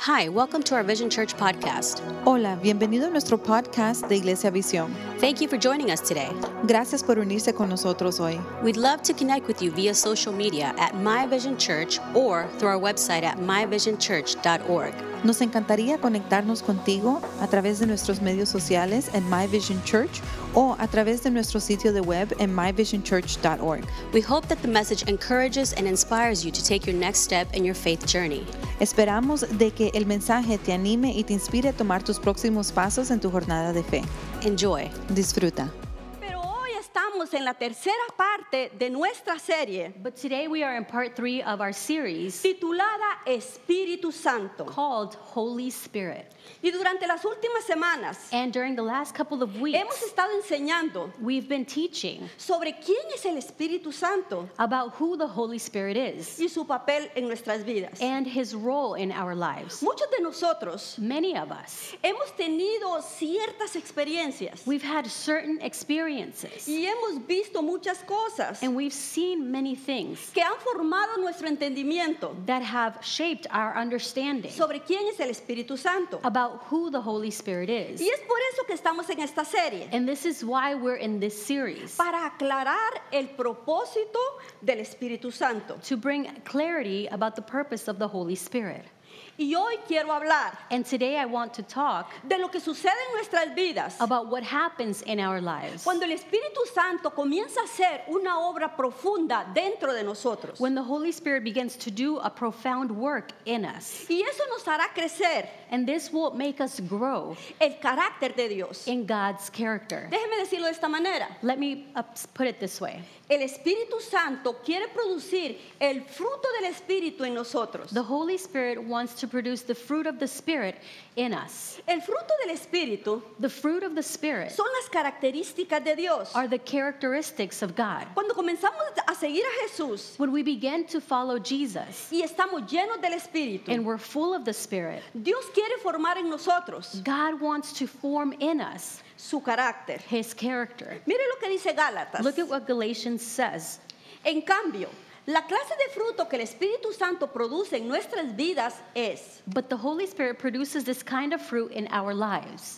Hi, welcome to our Vision Church podcast. Hola, bienvenido a nuestro podcast de Iglesia Visión. Thank you for joining us today. Gracias por unirse con nosotros hoy. We'd love to connect with you via social media at My Vision Church or through our website at myvisionchurch.org. Nos encantaría conectarnos contigo a través de nuestros medios sociales en My Vision Church o a través de nuestro sitio de web en myvisionchurch.org. We hope that the message encourages and inspires you to take your next step in your faith journey. Esperamos de que el mensaje te anime y te inspire a tomar tus próximos pasos en tu jornada de fe. Enjoy. Disfruta. Pero hoy estamos en la tercera parte de nuestra serie But today we are in part 3 of our series titulada Espíritu Santo. called Holy Spirit. Y durante las últimas semanas And during the last couple of hemos weeks, estado enseñando we've been teaching sobre quién es el Espíritu Santo about who the Holy Spirit is y su papel en nuestras vidas. and his role in our lives. Muchos de nosotros Many of us, hemos tenido ciertas experiencias we've had certain experiences y hemos visto muchas cosas and we've seen many things que han formado nuestro entendimiento that have shaped our understanding sobre quién es el Espíritu Santo. about who the Holy Spirit is. Y es por eso que estamos en esta serie. And this is why we're in this series, Para aclarar el propósito del Espíritu Santo. to bring clarity about the purpose of the Holy Spirit. Y hoy quiero hablar And today I want to talk de lo que sucede en nuestras vidas about what happens in our lives cuando el Espíritu Santo comienza a hacer una obra profunda dentro de nosotros. when the Holy Spirit begins to do a profound work in us. Y eso nos hará crecer And this will make us grow el carácter de Dios. in God's character. Déjeme decirlo de esta manera. Let me put it this way. El Espíritu Santo quiere producir el fruto del Espíritu en nosotros. The Holy Spirit wants to produce the fruit of the Spirit in us. El fruto del Espíritu The fruit of the Spirit son las características de Dios. are the characteristics of God. Cuando comenzamos a seguir a Jesús When we begin to follow Jesus y estamos llenos del Espíritu, and we're full of the Spirit, Dios quiere formar en nosotros God wants to form in us su carácter. His character. Mire lo que dice Gálatas. Look at what Galatians says. En cambio, la clase de fruto que el Espíritu Santo produce en nuestras vidas es But the Holy Spirit produces this kind of fruit in our lives.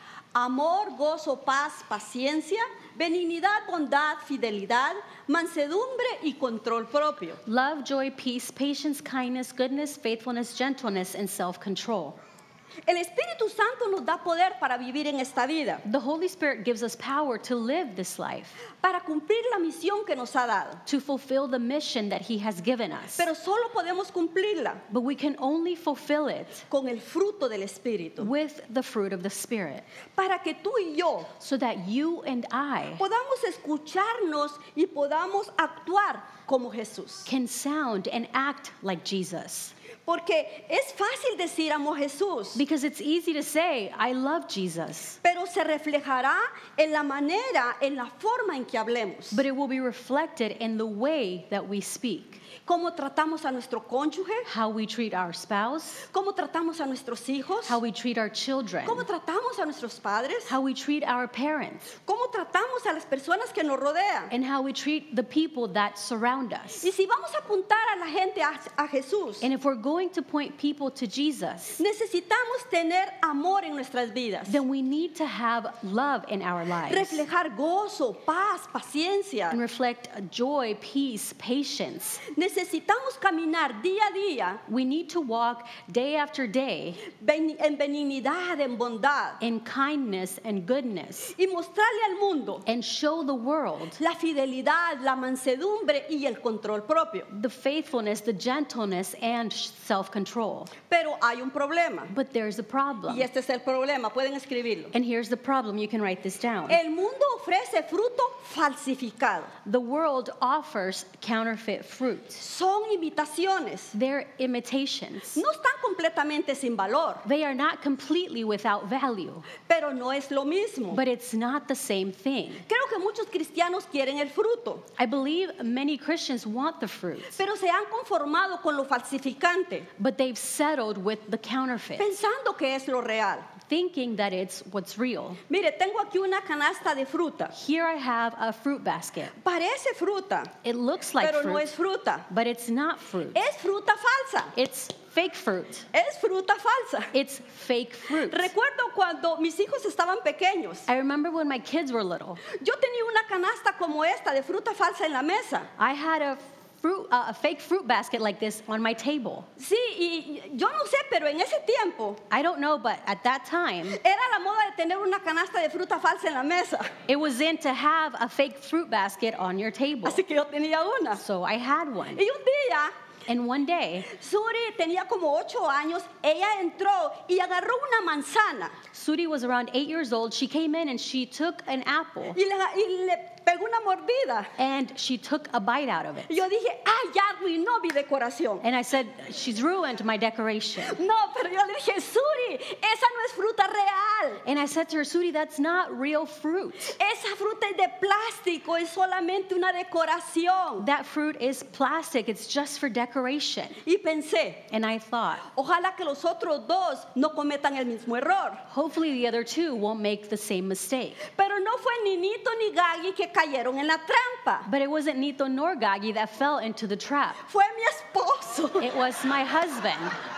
amor, gozo, paz, paciencia, benignidad, bondad, fidelidad, mansedumbre y control propio. Love, joy, peace, patience, kindness, goodness, faithfulness, gentleness, and self-control. El Espíritu Santo nos da poder para vivir en esta vida, The Holy Spirit gives us power to live this life, para cumplir la misión que nos ha dado. to fulfill the mission that He has given us. Pero solo podemos cumplirla But we can only fulfill it con el fruto del Espíritu. with the fruit of the Spirit, Para que tú y yo so that you and I podamos escucharnos y podamos actuar como Jesús. can sound and act like Jesus. Porque es fácil decir amo a Jesús, Because it's easy to say, I love Jesus, pero se reflejará en la manera, en la forma en que hablemos. but it will be reflected in the way that we speak. Cómo tratamos a nuestro cónyuge, How we treat our spouse, cómo tratamos a nuestros hijos, how we treat our children, cómo tratamos a nuestros padres, how we treat our parents, cómo tratamos a las personas que nos rodean. and how we treat the people that surround us. Y si vamos a apuntar a la gente a Jesús, And if we're going to point people to Jesus, necesitamos tener amor en nuestras vidas, then we need to have love in our lives reflejar gozo, paz, paciencia. and reflect joy, peace, patience. Necesitamos caminar día a día We need to walk day after day en benignidad, en bondad, in kindness and goodness y mostrarle al mundo and show the world la fidelidad, la mansedumbre y el control propio. the faithfulness, the gentleness, and self-control. Pero hay un problema, But there's a problem. y este es el problema, pueden escribirlo. And here's the problem. You can write this down. El mundo ofrece fruto falsificado. The world offers counterfeit fruit. Son imitaciones, They're imitations. no están completamente sin valor, They are not completely without value, pero no es lo mismo. but it's not the same thing. Creo que muchos cristianos quieren el fruto, I believe many Christians want the fruit, pero se han conformado con lo falsificante, but they've settled with the counterfeit, pensando que es lo real. thinking that it's what's real. Mire, tengo aquí una canasta de fruta. Here I have a fruit basket. Parece fruta, It looks like pero no fruit, es fruta. but it's not fruit. Es fruta falsa. It's fake fruit. Es fruta falsa. It's fake fruit. Recuerdo cuando mis hijos estaban pequeños. I remember when my kids were little. Yo tenía una canasta como esta de fruta falsa en la mesa. I had a fake fruit basket like this on my table. Sí, y yo no sé, pero en ese tiempo I don't know, but at that time, era la moda de tener una canasta de fruta falsa en la mesa. it was in to have a fake fruit basket on your table. Así que yo tenía una. So I had one. Y un día, And one day, Suri tenía como 8 años, ella entró y agarró una manzana Suri was around 8 years old. She came in and she took an apple y le pegó una mordida. and she took a bite out of it. Y yo dije, ay, ya arruinó mi decoración. And I said, she's ruined my decoration. No, pero yo le dije, Suri, esa no es fruta real. And I said to her, Suri, that's not real fruit. Esa fruta es de plástico, es solamente una decoración. That fruit is plastic. It's just for decoration. Y pensé, And I thought, ojalá que los otros dos no cometan el mismo error. hopefully the other two won't make the same mistake. Pero no fue ni Nito ni Gagi que cayeron en la trampa. But it wasn't Nito nor Gagi that fell into the trap. Fue mi esposo. It was my husband.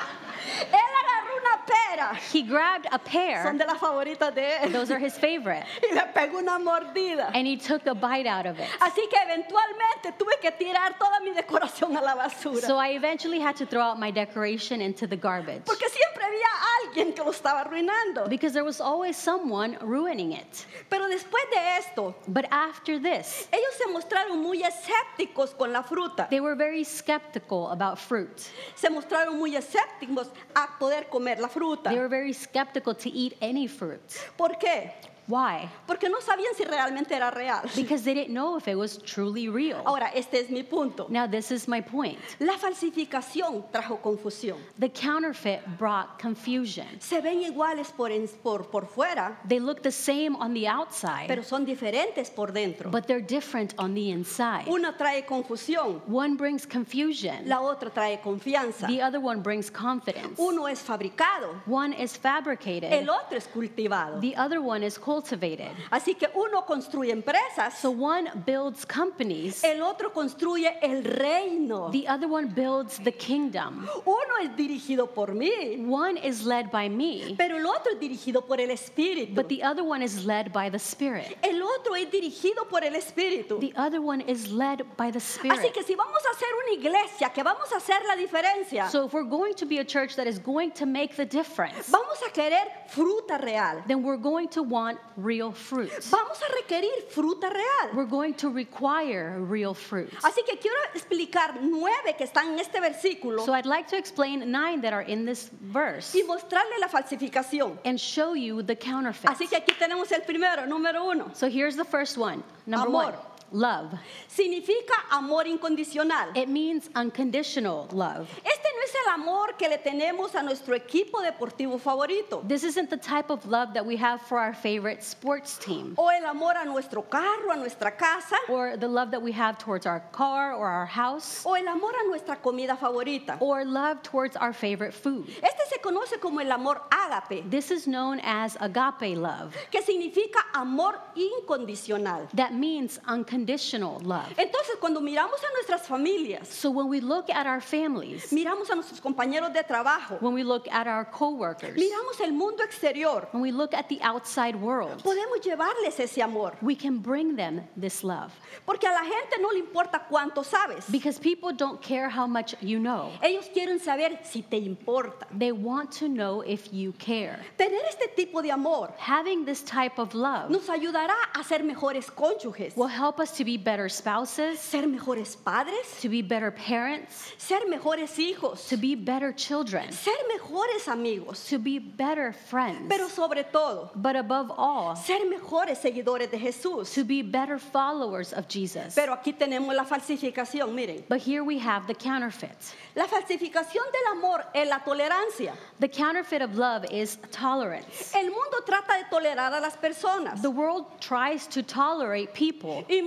Él agarró una pera. He grabbed a Son pear. de las favoritas de él. Those are his favorite. Y le pegó una mordida. And he took a bite out of it. Así que eventualmente tuve que tirar toda mi decoración a la basura. So I eventually had to throw out my decoration into the garbage. Porque siempre había alguien que lo estaba arruinando. Because there was always someone ruining it. Pero después de esto, But after this, ellos se mostraron muy escépticos con la fruta. they were very skeptical about fruit. Se mostraron muy escépticos a poder comer la fruta. They were very skeptical to eat any fruit. ¿Por qué? Why? Porque no sabían si realmente era real. Because they didn't know if it was truly real. Ahora, este es mi punto. Now, this is my point. La falsificación trajo confusión. The counterfeit brought confusion. Se ven iguales por fuera, They look the same on the outside, pero son diferentes por dentro. but they're different on the inside. Una trae confusión, One brings confusion, la otra trae confianza. the other one brings confidence. Uno es fabricado, One is fabricated, el otro es cultivado. the other one is cultivated. Así que uno construye empresas, So one builds companies, el otro construye el reino. the other one builds the kingdom. Uno es dirigido por mí, One is led by me, pero el otro es dirigido por el Espíritu. but the other one is led by the Spirit. El otro es dirigido por el Espíritu. The other one is led by the Así Spirit. que si vamos a hacer una iglesia que vamos a hacer la diferencia, So if we're going to be a church that is going to make the difference, vamos a querer fruta real. then we're going to want real fruit. Vamos a requerir fruta real. We're going to require real fruit. Así que quiero explicar 9 que están en este versículo So I'd like to explain 9 that are in this verse y mostrarle la falsificación. and show you the counterfeit. Así que aquí tenemos el primero, número 1. So here's the first one. Number Amor. 1, love. Significa amor incondicional. It means unconditional love. Este no es el amor que le tenemos a nuestro equipo deportivo favorito. This isn't the type of love that we have for our favorite sports team, O el amor a nuestro carro, a nuestra casa. or the love that we have towards our car or our house, O el amor a nuestra comida favorita. or love towards our favorite food. Este se conoce como el amor ágape, This is known as agape love. que significa amor incondicional. That means unconditional love. Entonces, cuando miramos a nuestras familias, So when we look at our families, miramos a nuestros compañeros de trabajo, when we look at our coworkers, miramos el mundo exterior, when we look at the outside world, podemos llevarles ese amor. we can bring them this love. Porque a la gente no le importa cuánto sabes. Because people don't care how much you know. Ellos quieren saber si te importa. They want to know if you care. Tener este tipo de amor Having this type of love nos ayudará a ser mejores cónyuges, will help us to be better spouses, ser mejores padres, to be better parents, ser mejores hijos, to be better children, ser mejores amigos, to be better friends, pero sobre todo, but above all, ser mejores seguidores de Jesús. to be better followers of Jesus. Pero aquí tenemos la falsificación, miren. But here we have the counterfeit. La falsificación del amor es la tolerancia. The counterfeit of love is tolerance. El mundo trata de tolerar a las personas The world tries to tolerate people, y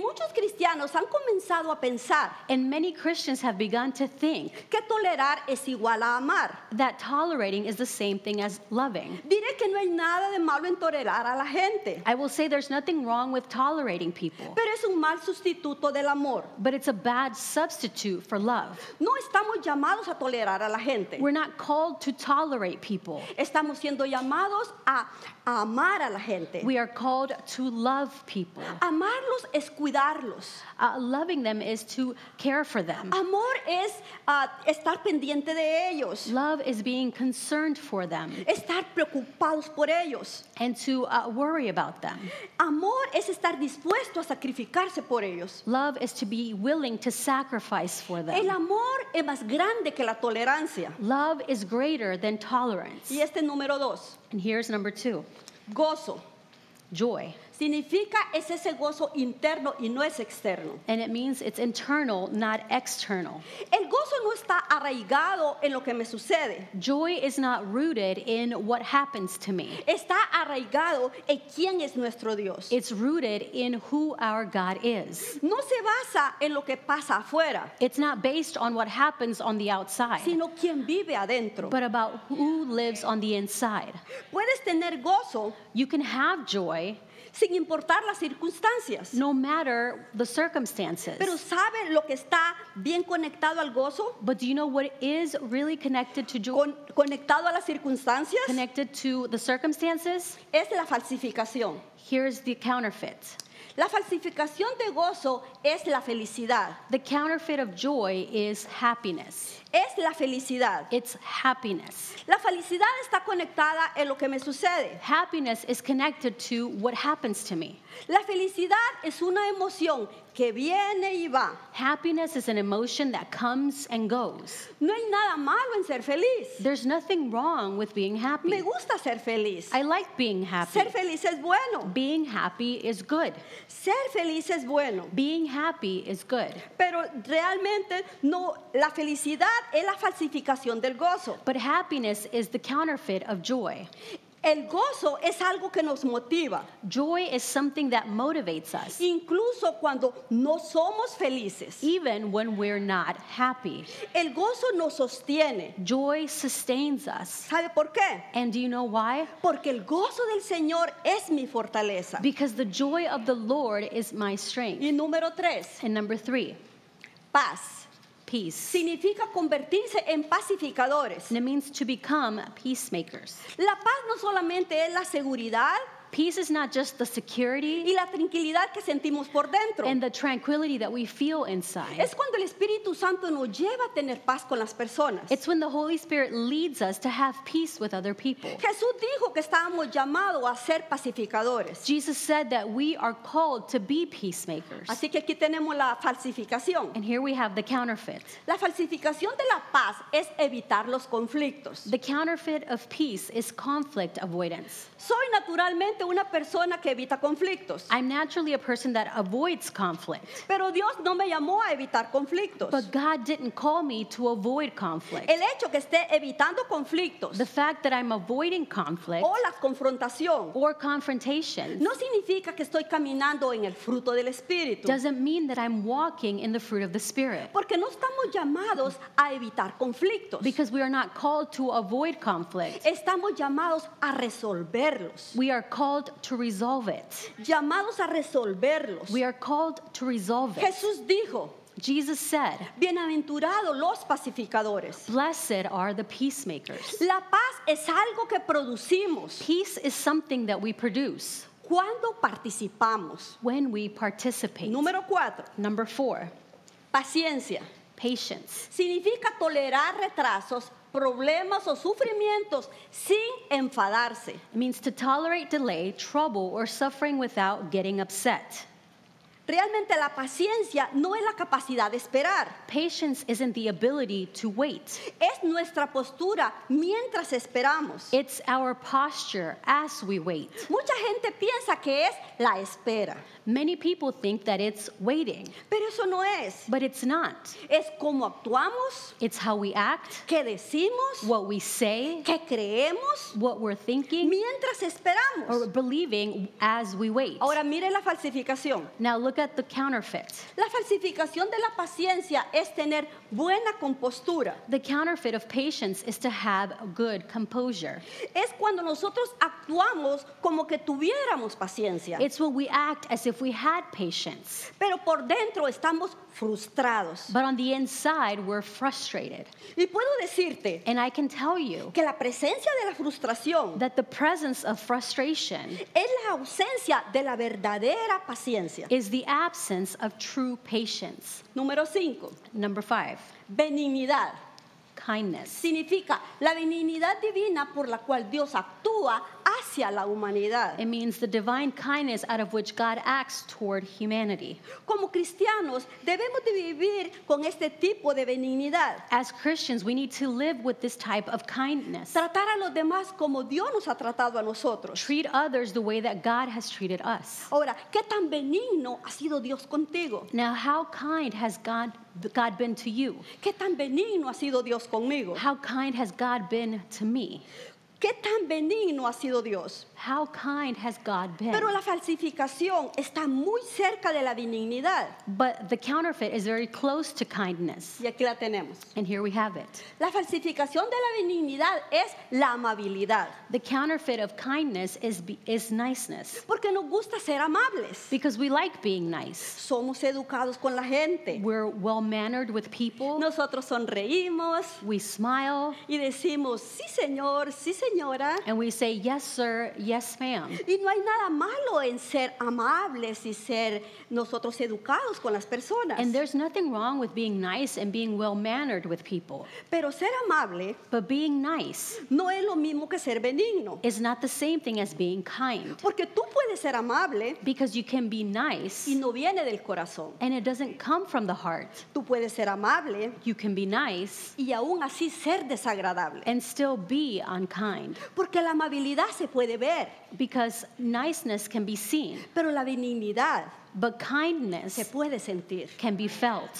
muchos cristianos han comenzado a pensar And many Christians have begun to think que tolerar es igual a amar. that tolerating is the same thing as loving. Diré que no hay nada de malo en tolerar a la gente, I will say there's nothing wrong with tolerating people, pero es un mal sustituto del amor. but it's a bad substitute for love. No estamos llamados a tolerar a la gente. We're not called to tolerate people. Estamos siendo llamados a amar a la gente. We are called to love people. Amarlos es cuidarlos. Loving them is to care for them. Amor es estar pendiente de ellos, Love is being concerned for them estar preocupados por ellos. and to worry about them. Amor es estar dispuesto a sacrificarse por ellos. Love is to be willing to sacrifice for El them. amor es más grande que la tolerancia. Love is greater than tolerance. Y este número 2, And here's number 2, gozo. joy. Significa es ese gozo interno y no es externo. And it means it's internal, not external. El gozo no está arraigado en lo que me sucede. Joy is not rooted in what happens to me. Está arraigado en quién es nuestro Dios. It's rooted in who our God is. No se basa en lo que pasa afuera, It's not based on what happens on the outside, sino quién vive adentro. but about who lives on the inside. Puedes tener gozo You can have joy sin importar las circunstancias. no matter the circumstances. Pero ¿sabe lo que está bien conectado al gozo? But do you know what is really connected to joy? Conectado a las circunstancias Connected to the circumstances? es la falsificación. Here's the counterfeit. La falsificación de gozo es la felicidad. The counterfeit of joy is happiness. Es la felicidad. It's happiness. La felicidad está conectada en lo que me sucede. Happiness is connected to what happens to me. La felicidad es una emoción que viene y va. Happiness is an emotion that comes and goes. No hay nada malo en ser feliz. There's nothing wrong with being happy. Me gusta ser feliz. I like being happy. Ser feliz es bueno. Being happy is good. Ser feliz es bueno. Being happy is good. Pero realmente no, la felicidad es la falsificación del gozo. But happiness is the counterfeit of joy. El gozo es algo que nos motiva, Joy is something that motivates us, incluso cuando no somos felices. even when we're not happy. El gozo nos sostiene. Joy sustains us. ¿Sabe por qué? And do you know why? Porque el gozo del Señor es mi fortaleza. Because the joy of the Lord is my strength. Y número 3, And number 3, paz. peace. Significa convertirse en pacificadores. And it means to become peacemakers. La paz no solamente es la seguridad Peace is not just the security y la tranquilidad que sentimos por dentro. and the tranquility that we feel inside. Es cuando el Espíritu Santo nos lleva a tener paz con las personas. It's when the Holy Spirit leads us to have peace with other people. Jesús dijo que estábamos llamados a ser pacificadores. Jesus said that we are called to be peacemakers. Así que aquí tenemos la falsificación. And here we have the counterfeit. La falsificación de la paz es evitar los conflictos. The counterfeit of peace is conflict avoidance. Soy naturalmente una persona que evita conflictos, I'm naturally a person that avoids conflict. pero Dios no me llamó a evitar conflictos. But God didn't call me to avoid conflict. El hecho que esté evitando conflictos The fact that I'm avoiding conflict o la confrontación or confrontation no significa que estoy caminando en el fruto del Espíritu, doesn't mean that I'm walking in the fruit of the Spirit. porque no estamos llamados a evitar conflictos. Because we are not called to avoid conflict. Estamos llamados a resolverlos. We are called to resolve it. Llamados a resolverlos. We are called to resolve it. Jesús dijo, Jesus said, bienaventurados los pacificadores. "Blessed are the peacemakers." La paz es algo que producimos Peace is something that we produce cuando participamos. when we participate. Número 4, Number 4, paciencia. patience. Significa tolerar retrasos, problemas o sufrimientos sin enfadarse. It means to tolerate delay, trouble, or suffering without getting upset. Realmente la paciencia no es la capacidad de esperar, Patience isn't the ability to wait. es nuestra postura mientras esperamos. It's our posture as we wait. Mucha gente piensa que es la espera, Many people think that it's waiting, pero eso no es. but it's not. Es cómo actuamos, It's how we act, qué decimos, what we say, qué creemos what we're thinking, mientras esperamos. or believing as we wait. Ahora mire la falsificación. Now look look at the counterfeit. La falsificación de la paciencia es tener buena compostura. The counterfeit of patience is to have a good composure. Es cuando nosotros actuamos como que tuviéramos paciencia, It's when we act as if we had patience, pero por dentro estamos frustrados. but on the inside we're frustrated. Y puedo decirte And I can tell you que la presencia de la frustración that the presence of frustration es la ausencia de la verdadera paciencia. is the absence of true patience. Número 5, Number 5, benignidad. kindness. Significa la benignidad divina por la cual Dios actúa hacia la humanidad. It means the divine kindness out of which God acts toward humanity. Como cristianos debemos de vivir con este tipo de benignidad. As Christians, we need to live with this type of kindness. Tratar a los demás como Dios nos ha tratado a nosotros. Treat others the way that God has treated us. Ahora, ¿qué tan benigno ha sido Dios contigo? Now, how kind has God been to you? ¿Qué tan benigno ha sido Dios conmigo? How kind has God been to me? ¿Qué tan benigno ha sido Dios? How kind has God been? Pero la falsificación está muy cerca de la benignidad. But the counterfeit is very close to kindness. Y aquí la tenemos. And here we have it. La falsificación de la benignidad es la amabilidad. The counterfeit of kindness is niceness. Porque nos gusta ser amables. Because we like being nice. Somos educados con la gente. We're well-mannered with people. Nosotros sonreímos We smile. y decimos, sí señor, sí señora. And we say, yes, sir, yes, ma'am. Y no hay nada malo en ser amables y ser nosotros educados con las personas. And there's nothing wrong with being nice and being well-mannered with people. Pero ser amable But being nice no es lo mismo que ser benigno. is not the same thing as being kind. Porque tú puedes ser amable Because you can be nice y no viene del corazón. and it doesn't come from the heart. Tú puedes ser amable You can be nice y aún así ser desagradable. and still be unkind. Porque la amabilidad se puede ver, Because niceness can be seen, pero la benignidad but se kindness puede sentir. can be felt.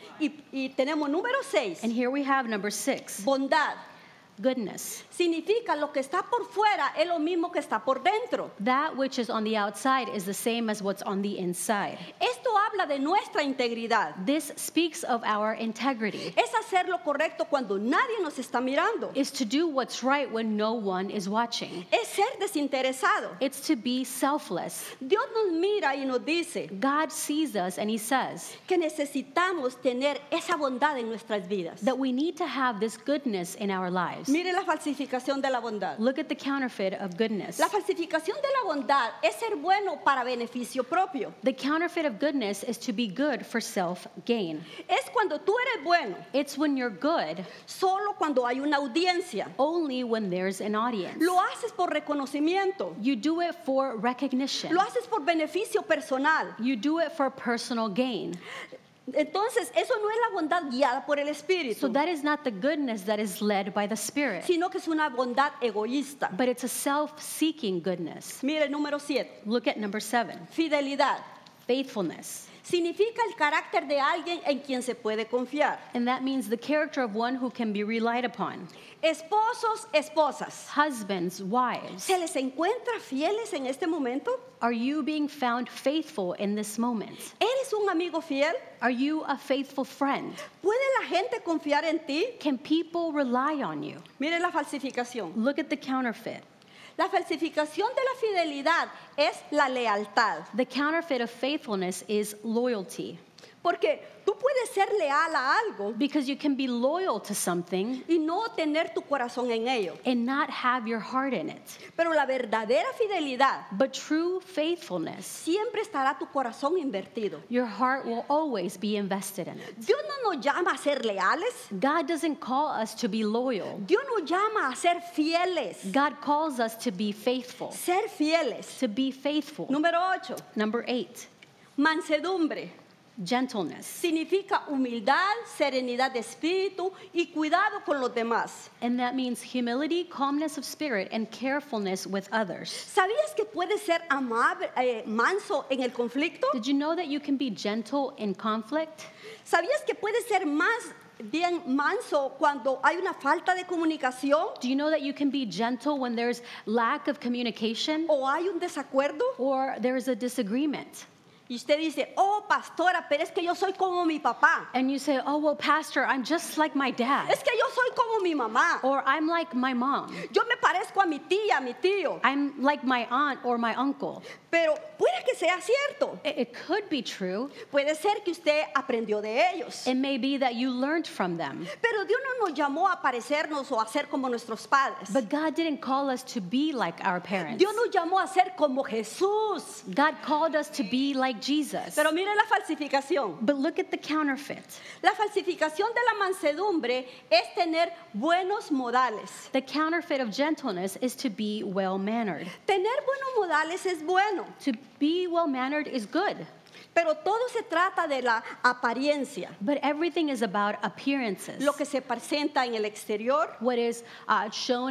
Y tenemos número 6, And here we have number 6, bondad. goodness. Significa lo que está por fuera es lo mismo que está por dentro. That which is on the outside is the same as what's on the inside. Esto habla de nuestra integridad. This speaks of our integrity. Es hacer lo correcto cuando nadie nos está mirando. Is to do what's right when no one is watching. Es ser desinteresado. It's to be selfless. Dios nos mira y nos dice God sees us and he says que necesitamos tener esa bondad en nuestras vidas. that we need to have this goodness in our lives. Mire la falsificación de la bondad. Look at the counterfeit of goodness. La falsificación de la bondad es ser bueno para beneficio propio. The counterfeit of goodness is to be good for self-gain. Es cuando tú eres bueno, It's when you're good solo cuando hay una audiencia. only when there's an audience. Lo haces por reconocimiento. You do it for recognition. Lo haces por beneficio personal. You do it for personal gain. Entonces, eso no es la bondad guiada por el Espíritu, So that is not the goodness that is led by the Spirit, sino que es una bondad egoísta. but it's a self-seeking goodness. Mire, número 7, Look at number 7, fidelidad. faithfulness. Significa el carácter de alguien en quien se puede confiar. And that means the character of one who can be relied upon. Esposos, esposas, Husbands, wives, ¿se les encuentra fieles en este momento? are you being found faithful in this moment? ¿Eres un amigo fiel? Are you a faithful friend? ¿Puede la gente confiar en ti? Can people rely on you? Mire la falsificación. Look at the counterfeit. La falsificación de la fidelidad es la lealtad. The counterfeit of faithfulness is loyalty. Porque tú puedes ser leal a algo Because you can be loyal to something y no tener tu corazón en ello. and not have your heart in it. Pero la verdadera fidelidad But true faithfulness, siempre estará tu corazón invertido. your heart will always be invested in it. Dios no nos llama a ser leales. God doesn't call us to be loyal. Dios nos llama a ser fieles. God calls us to be faithful. Ser fieles. To be faithful. Número 8. Number 8, Mansedumbre. gentleness. Significa humildad, serenidad de espíritu y cuidado con los demás. And that means humility, calmness of spirit, and carefulness with others. ¿Sabías que puedes ser amable, manso en el conflicto? Did you know that you can be gentle in conflict? ¿Sabías que puedes ser más bien manso cuando hay una falta de comunicación Do you know that you can be gentle when there's lack of communication o hay un desacuerdo? or there's a disagreement? Y usted dice, oh, pastora, pero es que yo soy como mi papá. And you say, oh, well, Pastor, I'm just like my dad. Es que yo soy como mi mamá. Or I'm like my mom. Yo me parezco a mi tía, a mi tío. I'm like my aunt or my uncle. Pero puede que sea cierto. It could be true. Puede ser que usted aprendió de ellos. It may be that you learned from them. Pero Dios no nos llamó a parecernos o a ser como nuestros padres. But God didn't call us to be like our parents. Dios nos llamó a ser como Jesús. God called us to be like Jesus. Pero mire la falsificación. But look at the counterfeit. La falsificación de la mansedumbre es tener buenos modales. The counterfeit of gentleness is to be well-mannered. Tener buenos modales es bueno, To be well-mannered is good. pero todo se trata de la apariencia, But everything is about appearances. lo que se presenta en el exterior, What is shown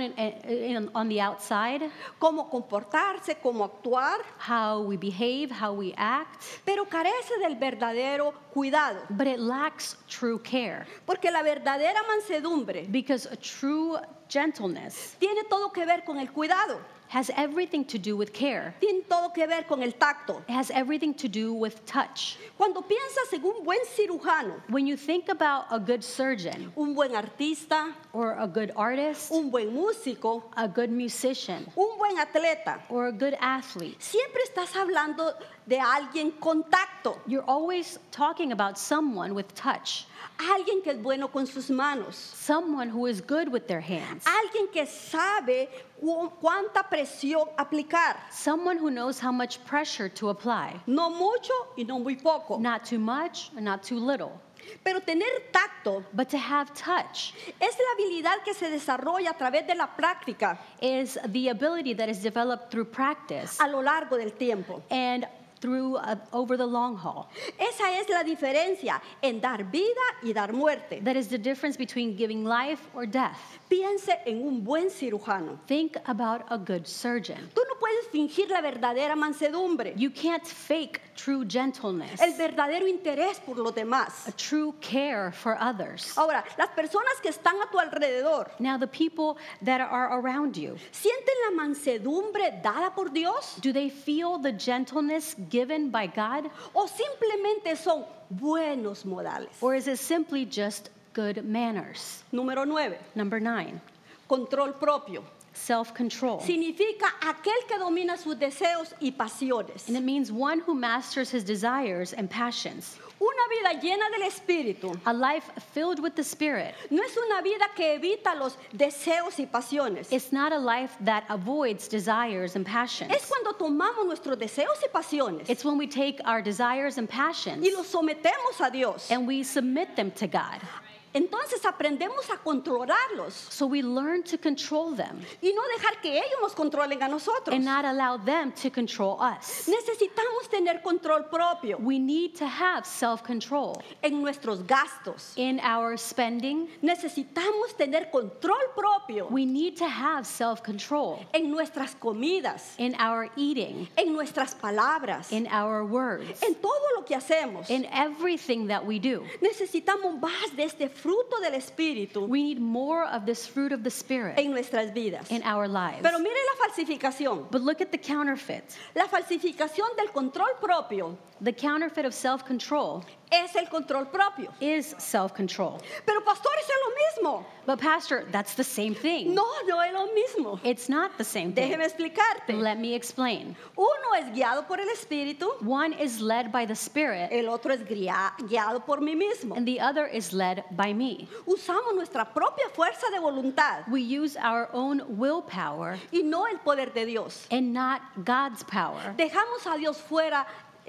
on the outside, cómo comportarse, cómo actuar, how we behave, how we act, pero carece del verdadero cuidado, but it lacks true care. porque la verdadera mansedumbre Because a true gentleness tiene todo que ver con el cuidado, has everything to do with care. tiene todo que ver con el tacto. It has everything to do with touch. Cuando piensas en un buen cirujano, When you think about a good surgeon un buen artista, or a good artist, un buen músico, a good musician, un buen atleta, or a good athlete, siempre estás hablando de alguien con tacto, you're always talking about someone with touch, alguien que es bueno con sus manos, someone who is good with their hands, alguien que sabe cuánta presión aplicar, someone who knows how much pressure to apply. no mucho y no muy poco. Not too much and not too little. Pero tener tacto But to have touch es la habilidad que se desarrolla a través de la práctica is the ability that is developed through practice a lo largo del tiempo. and through over the long haul. Esa es la diferencia en dar vida y dar muerte. That is the difference between giving life or death. Piense en un buen cirujano. Think about a good surgeon. Tú no puedes fingir la verdadera mansedumbre, You can't fake true gentleness, el verdadero interés por los demás. a true care for others. Ahora, las personas que están a tu alrededor, Now, the people that are around you, ¿sienten la mansedumbre dada por Dios? do they feel the gentleness given by God? ¿O simplemente son buenos modales? Or is it simply just good manners? Número 9, Number 9, control propio. self-control. Significa aquel que domina sus deseos y pasiones. And it means one who masters his desires and passions. Una vida llena del Espíritu A life filled with the Spirit. no es una vida que evita los deseos y pasiones. It's not a life that avoids desires and passions. Es cuando tomamos nuestros deseos y pasiones It's when we take our desires and passions y los sometemos a Dios. and we submit them to God. Entonces aprendemos a controlarlos So we learn to control them y no dejar que ellos nos controlen a nosotros. and not allow them to control us. Necesitamos tener control propio We need to have self-control en nuestros gastos. in our spending. Necesitamos tener control propio We need to have self-control en nuestras comidas, in our eating, en nuestras palabras, in our words, en todo lo que hacemos. in everything that we do. Necesitamos más de este fruto del Espíritu We need more of this fruit of the Spirit en nuestras vidas. in our lives. Pero mire la falsificación. But look at the counterfeit. La falsificación del control propio The counterfeit of self-control es el control propio. is self-control. Pero pastor, eso es lo mismo. But Pastor, that's the same thing. No, no es lo mismo. It's not the same thing. Déjeme explicarte. Let me explain. Uno es guiado por el Espíritu, One is led by the Spirit, el otro es guiado por mí mismo. and the other is led by me. Usamos nuestra propia fuerza de voluntad We use our own willpower y no el poder de Dios. and not God's power. Dejamos a Dios fuera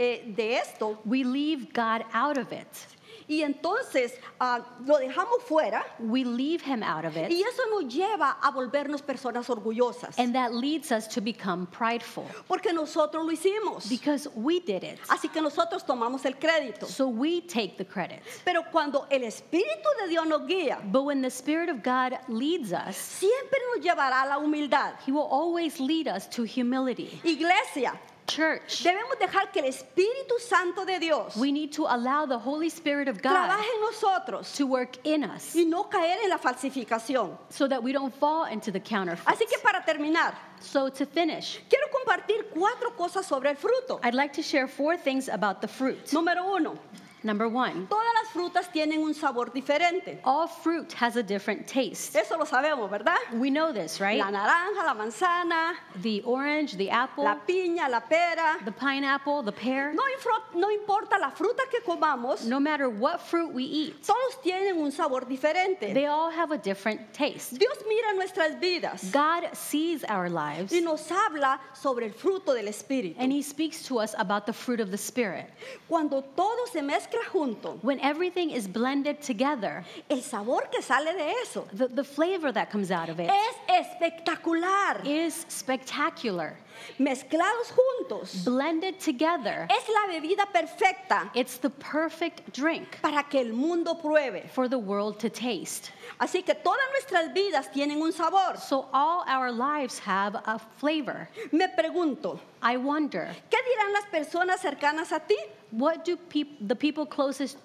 de esto We leave God out of it. y entonces lo dejamos fuera We leave him out of it, y eso nos lleva a volvernos personas orgullosas and that leads us to become prideful porque nosotros lo hicimos. because we did it. Así que nosotros tomamos el crédito. So we take the credit. Pero cuando el Espíritu de Dios nos guía, But when the Spirit of God leads us, siempre nos llevará a la humildad. he will always lead us to humility. Iglesia, Church, debemos dejar que el Espíritu Santo de Dios we need to allow the Holy Spirit of God trabaje en nosotros to work in us y no caer en la falsificación. so that we don't fall into the counterfeit. Así que para terminar, So to finish, quiero compartir 4 cosas sobre el fruto. I'd like to share 4 things about the fruit. Número 1, Number 1, todas las frutas tienen un sabor diferente. all fruit has a different taste. Eso lo sabemos, ¿verdad? We know this, right? La naranja, la manzana, The orange, the apple, la piña, la pera. the pineapple, the pear. No importa la fruta que comamos, No matter what fruit we eat, todos tienen un sabor diferente. they all have a different taste. Dios mira nuestras vidas God sees our lives y nos habla sobre el fruto del Espíritu. and He speaks to us about the fruit of the Spirit. Cuando todo se mezcla junto, When everything is blended together, el sabor que sale de eso the flavor that comes out of it es espectacular. is spectacular. Mezclados juntos, Blended together, es la bebida perfecta it's the perfect drink para que el mundo pruebe. for the world to taste. Así que todas nuestras vidas tienen un sabor. So all our lives have a flavor. Me pregunto, I wonder, ¿qué dirán las personas cercanas a ti? what do the people closest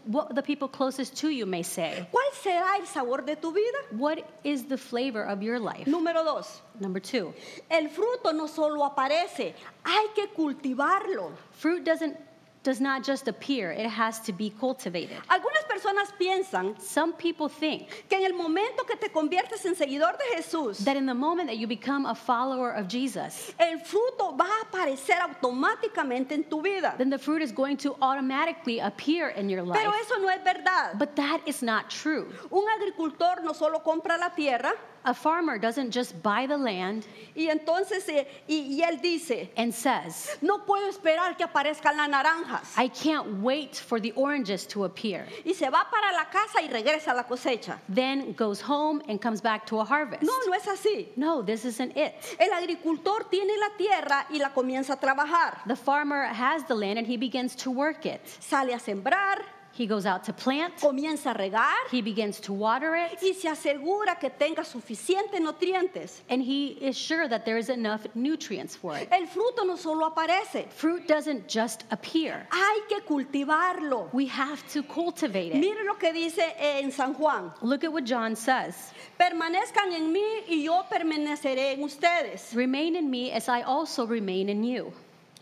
to you may say? ¿Cuál será el sabor de tu vida? What is the flavor of your life? Número 2, Number 2, el fruto no solo aparece, hay que cultivarlo. fruit does not just appear, it has to be cultivated. Algunas personas piensan Some people think que en el momento que te conviertes en seguidor de Jesús, that in the moment that you become a follower of Jesus, el fruto va a aparecer automáticamente en tu vida. then the fruit is going to automatically appear in your life. Pero eso no es verdad. But that is not true. Un agricultor no solo compra la tierra A farmer doesn't just buy the land y entonces y él dice, and says, no puedo esperar que aparezcan las naranjas. I can't wait for the oranges to appear. Y se va para la casa y regresa a la cosecha. Then goes home and comes back to a harvest. No, no es así. No, this isn't it. El agricultor tiene la tierra y la comienza a trabajar. The farmer has the land and he begins to work it. Sale a sembrar, He goes out to plant, comienza a regar he begins to water it, y se asegura que tenga suficientes nutrientes. and he is sure that there is enough nutrients for it. El fruto no solo aparece, Fruit doesn't just appear. hay que cultivarlo. We have to cultivate it. Mire lo que dice en San Juan. Look at what John says. Permanezcan en mí y yo permaneceré en ustedes. Remain in me as I also remain in you.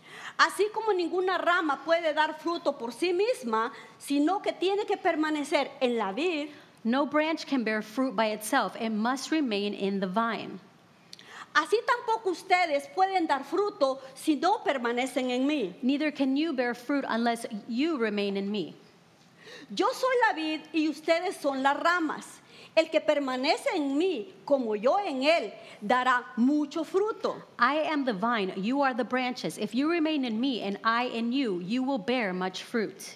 Así como ninguna rama puede dar fruto por sí misma, sino que tiene que permanecer en la vid, No branch can bear fruit by itself. It must remain in the vine. así tampoco ustedes pueden dar fruto si no permanecen en mí. Neither can you bear fruit unless you remain in me. Yo soy la vid y ustedes son las ramas. El que permanece en mí, como yo en él, dará mucho fruto. I am the vine, you are the branches. If you remain in me and I in you, you will bear much fruit.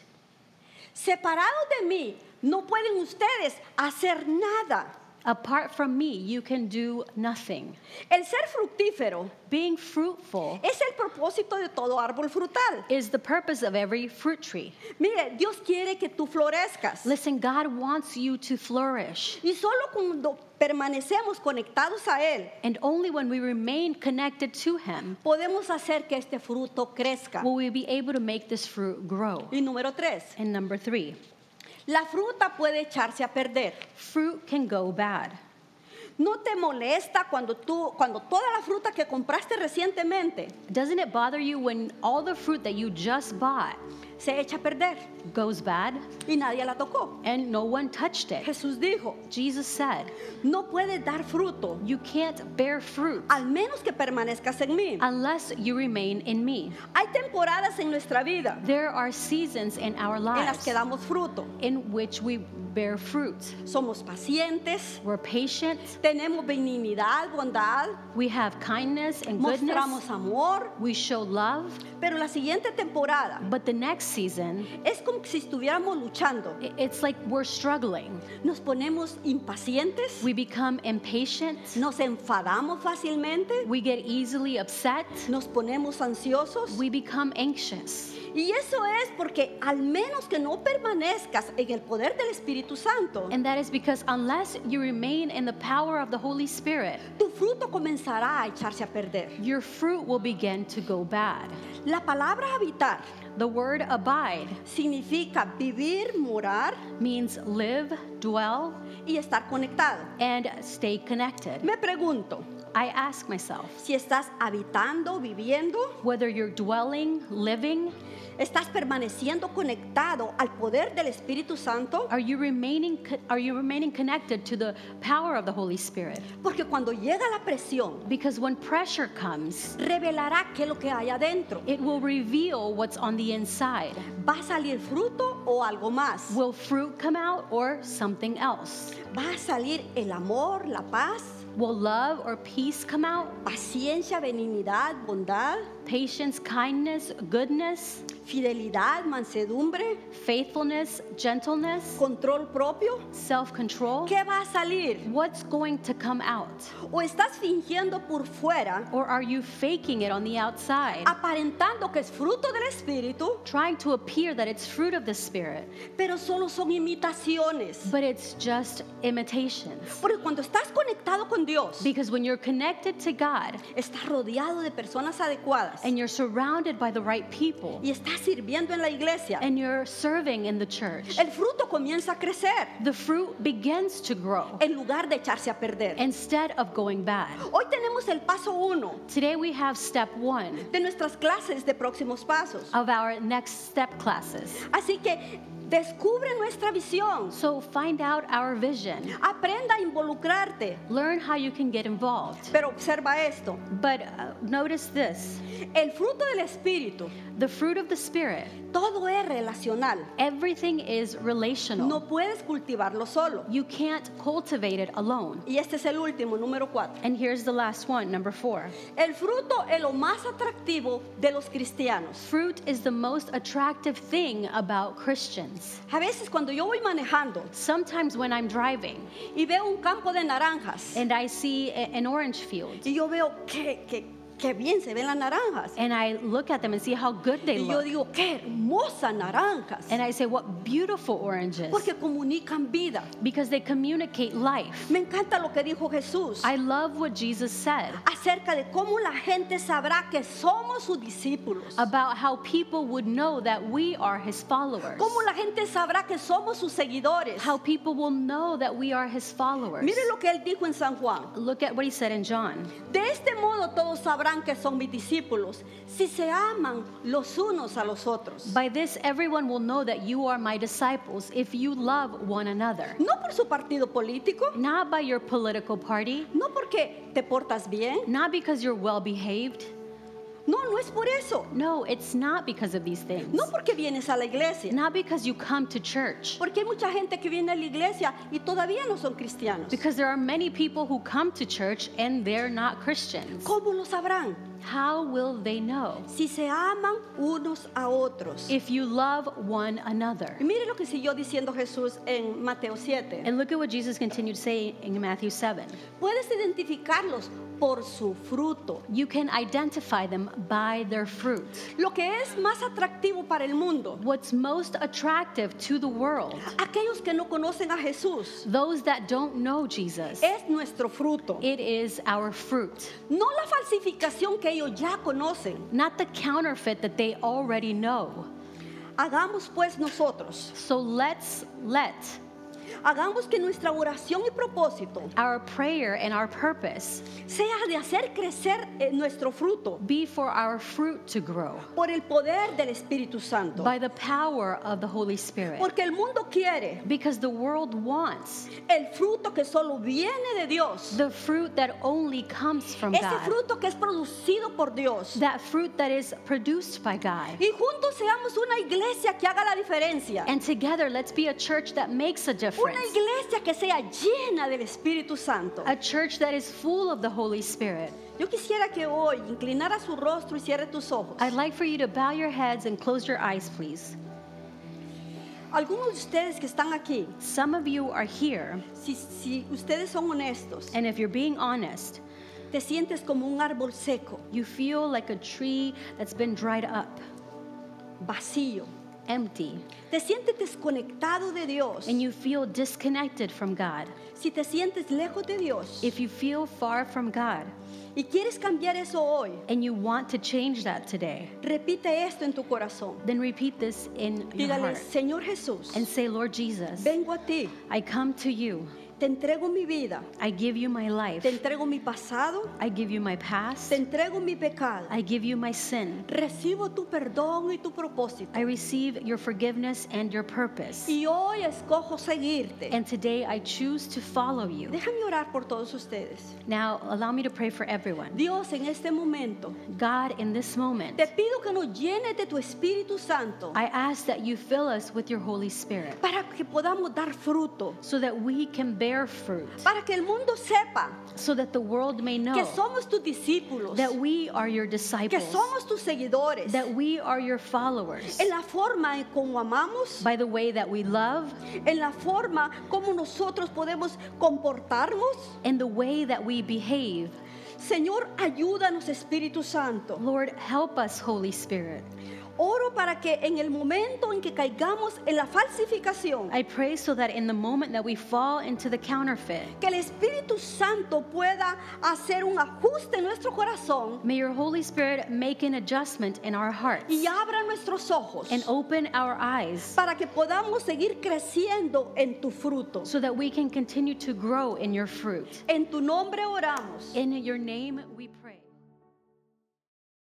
Separados de mí, no pueden ustedes hacer nada. Apart from me, you can do nothing. El ser fructífero Being fruitful es el propósito de todo árbol frutal. is the purpose of every fruit tree. Mire, Dios quiere que tú florezcas. Listen, God wants you to flourish. Y solo cuando permanecemos conectados a Él, And only when we remain connected to Him podemos hacer que este fruto crezca. will we be able to make this fruit grow. Y número 3, And number 3, la fruta puede echarse a perder. fruit can go bad. ¿No te molesta cuando toda la fruta que compraste recientemente Doesn't it bother you when all the fruit that you just bought se echa a perder goes bad y nadie la tocó? and no one touched it? Jesús dijo, Jesus said, no puedes dar fruto you can't bear fruit al menos que permanezcas en mí. unless you remain in me. Hay temporadas en nuestra vida There are seasons in our en las lives que damos fruto. in which we bear fruit. Somos pacientes, We're patient, tenemos benignidad, bondad, we have kindness and goodness, mostramos amor, we show love, pero la siguiente temporada but the next season, es como si estuviéramos luchando. it's like we're struggling. Nos ponemos impacientes, We become impatient, nos enfadamos fácilmente, we get easily upset, nos ponemos ansiosos. we become anxious. Y eso es porque al menos que no permanezcas en el poder del Espíritu Santo, And that is because unless you remain in the power of the Holy Spirit, tu fruto comenzará a echarse a perder. your fruit will begin to go bad. La palabra habitar The word abide significa vivir, morar means live, dwell, y estar conectado. and stay connected. Me pregunto, I ask myself, si estás habitando, viviendo, whether you're dwelling, living, estás permaneciendo conectado al poder del Espíritu Santo. are you remaining connected to the power of the Holy Spirit? Porque cuando llega la presión, Because when pressure comes, revelará qué es lo que hay adentro. it will reveal what's on the inside. ¿Va a salir fruto o algo más? Will fruit come out or something else? ¿Va a salir el amor, la paz, Will love or peace come out? paciencia, benignidad, bondad, Patience, kindness, goodness, fidelidad, mansedumbre, faithfulness, gentleness, control propio? self-control? ¿Qué va a salir? What's going to come out? ¿O estás fingiendo por fuera, Or are you faking it on the outside? aparentando que es fruto del Espíritu, Trying to appear that it's fruit of the Spirit, pero solo son imitaciones? but it's just imitations. Porque cuando estás conectado con Dios, Because when you're connected to God estás rodeado de personas adecuadas and you're surrounded by the right people y estás sirviendo en la iglesia, and you're serving in the church, el fruto comienza a crecer the fruit begins to grow en lugar de echarse a perder. instead of going bad. Hoy tenemos el paso 1 Today we have step 1 de nuestras clases de próximos pasos. of our next step classes. Así que descubre nuestra visión. So find out our vision. Aprenda a involucrarte. Learn how you can get involved. Pero observa esto. But notice this. El fruto del Espíritu, The fruit of the Spirit, todo es relacional. everything is relational. No puedes cultivarlo solo. You can't cultivate it alone. Y este es el último, número 4. And here's the last one, number 4. El fruto es lo más atractivo de los cristianos. Fruit is the most attractive thing about Christians. A veces cuando yo voy manejando Sometimes when I'm driving y veo un campo de naranjas and I see an orange field y yo veo que bien se ven las naranjas. and I look at them and see how good they Y yo look. digo, qué hermosas naranjas. And I say, what beautiful oranges. Porque comunican vida. Because they communicate life. Me encanta lo que dijo Jesús I love what Jesus said acerca de cómo la gente sabrá que somos sus discípulos. about how people would know that we are his followers. Cómo la gente sabrá que somos sus seguidores. How people will know that we are his followers. Mire lo que él dijo en San Juan. Look at what he said in John. De este modo todos sabrán que son mis discípulos si se aman los unos a los otros. By this, everyone will know that you are my disciples if you love one another. No por su partido político, Not by your political party, no porque te portas bien. not because you're well behaved. No, no es por eso. No, it's not because of these things. No porque vienes a la iglesia. Not because you come to church. Porque hay mucha gente que viene a la iglesia y todavía no son cristianos. Because there are many people who come to church and they're not Christians. ¿Cómo lo sabrán? How will they know? Si se aman unos a otros. If you love one another. Y mire lo que siguió diciendo Jesús en Mateo 7. And look at what Jesus continued to say in Matthew 7. Puedes identificarlos por su fruto. You can identify them by their fruit. Lo que es más atractivo para el mundo, What's most attractive to the world, aquellos que no conocen a Jesús, those that don't know Jesus, es nuestro fruto. it is our fruit. No la falsificación que ellos ya conocen. Not the counterfeit that they already know. Hagamos pues nosotros, So hagamos que nuestra oración y propósito our prayer and our purpose sea de hacer crecer nuestro fruto be for our fruit to grow por el poder del Espíritu Santo. by the power of the Holy Spirit. Porque el mundo quiere Because the world wants el fruto que solo viene de Dios. the fruit that only comes from Ese God. fruto que es producido por Dios. That fruit that is produced by God. Y juntos seamos una iglesia que haga la diferencia. And together, let's be a church that makes a difference. Una iglesia que sea llena del Espíritu Santo. A church that is full of the Holy Spirit. Yo quisiera que hoy inclinara su rostro y cierre tus ojos. I'd like for you to bow your heads and close your eyes, please. Algunos de ustedes que están aquí, Some of you are here, si ustedes son honestos, and if you're being honest, te sientes como un árbol seco, you feel like a tree that's been dried up, vacío. empty, Te sientes desconectado de Dios. and you feel disconnected from God. Si te sientes lejos de Dios If you feel far from God y quieres cambiar eso hoy, and you want to change that today, repite esto en tu corazón. then repeat this in your Dígale, heart Señor Jesús, and say, Lord Jesus, vengo a ti. I come to you. Te entrego mi vida. I give you my life. Te entrego mi pasado. I give you my past. Te entrego mi pecado. I give you my sin. Recibo tu perdón y tu propósito. I receive your forgiveness and your purpose. Y hoy escojo seguirte. And today I choose to follow you. Déjame orar por todos ustedes. Now, allow me to pray for everyone. Dios, en este momento, God, in this moment, te pido que nos llenes de tu Espíritu Santo I ask that you fill us with your Holy Spirit para que podamos dar fruto, so that we can bear fruit, para que el mundo sepa so that the world may know que somos tus discípulos, that we are your que disciples, somos tus seguidores, that we are your followers, en la forma en cómo amamos, by the way that we love, en la forma como nosotros podemos comportarnos. and the way that we behave. Señor, ayúdanos, Espíritu Santo. Lord, help us, Holy Spirit. Oro para que en el momento en que caigamos en la falsificación, I pray so that in the moment that we fall into the counterfeit, que el Espíritu Santo pueda hacer un ajuste en nuestro corazón may your Holy Spirit make an adjustment in our hearts y abra nuestros ojos and open our eyes para que podamos seguir creciendo en tu fruto. so that we can continue to grow in your fruit. En tu nombre oramos. In your name we pray.